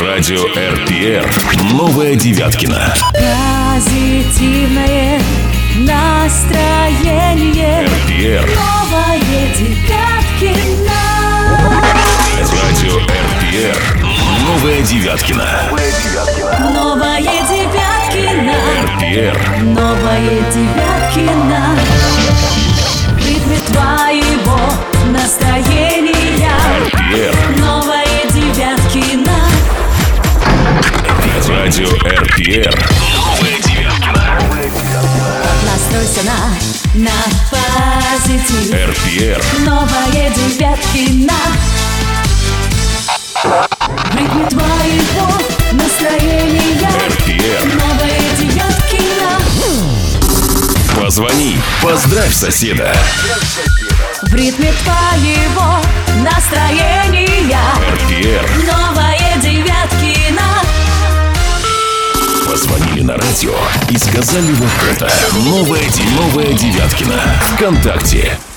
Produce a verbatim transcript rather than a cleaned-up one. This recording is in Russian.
Радио эр пи эр. Новая Девяткина. Позитивное настроение. эр пи эр. Новая Девяткина. Радио эр пи эр. Новая Девяткина. Новая Девяткина. эр пи эр. Новая Девяткина. В ритме твоего настроения. эр пи эр. Новая Девяткина. Радио эр пи эр. Новая Девяткина. Настройся на, на позитив. эр пи эр. Новая Девяткина. В ритме твоего настроения. эр пи эр. Новая Девяткина. Позвони, поздравь соседа. В ритме твоего настроения. эр пи эр. Новая Девяткина. Позвонили на радио и сказали вот это. Новая, Ди- новая Девяткина. ВКонтакте.